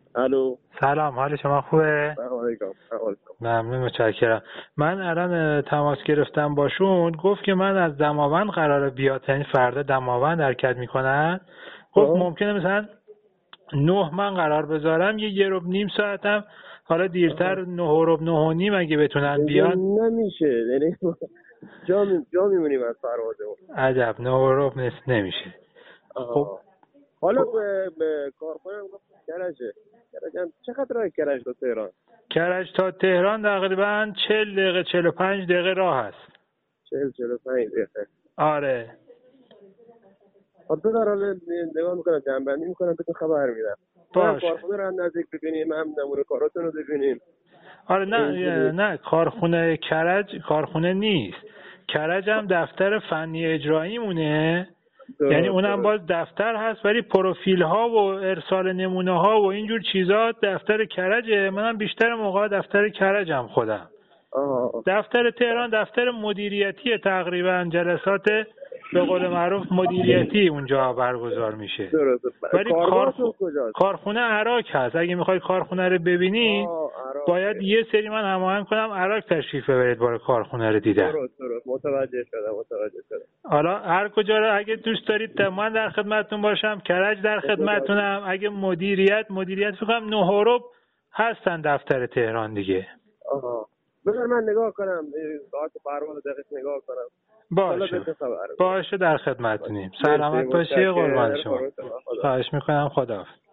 الو. سلام، حال شما خوبه؟ سلام علیکم. ممنون، متشکرم. من الان تماس گرفتم باشون، گفت که من از دماوند قراره بیاد، یعنی فردا دماوند حرکت میکنن. گفت ممکنه مثلا 9 من قرار بذارم، یه ربع نیم ساعتم حالا دیرتر 9 و ربع 9 و نیم اگه بتونن بیان. نمیشه، یعنی جا میمونیم از پروازمون. عجب، 9 و ربع نمیشه. خب حالا به کارخونه گفت کرجه چقدر راه کرج تا تهران؟ کرج تا تهران تقریبا 40 دقیقه 45 دقیقه راه هست. 45 دقیقه. آره. خب تو در حال نگاه میکنم، جنبندی میکنم، بهتون خبر میدم. باش. کارخونه رو هم نزدیک ببینیم، هم نمونه کاراتون رو ببینیم. آره نه کارخونه کرج کارخونه نیست. کرج هم دفتر فنی اجرایی مونه، یعنی اونم باز دفتر هست، ولی پروفیل ها و ارسال نمونه ها و اینجور چیزا دفتر کرجه. منم بیشتر موقع دفتر کرجم خودم. دفتر تهران دفتر مدیریتی، تقریبا جلسات به قول معروف مدیریتی اونجا برگزار میشه. ولی کارخونه عراق هست. اگه میخوای کارخونه رو ببینی باید یه سری من هماهنگ کنم عراق تشریف ببرید برای کارخونه رو دیدن. درست متوجه شدم. حالا هر کجا رو اگه دوست دارید من در خدمتتون باشم، کرج در خدمتتونم. اگه مدیریت فکرم 9 و ربع هستن دفتر تهران دیگه. بذار من نگاه کنم، ساعت پرواز دقیق نگاه کنم. باشه در خدمتتونیم. سلامت باشی، قربان شما. خواهش میکنم. خداحافظ.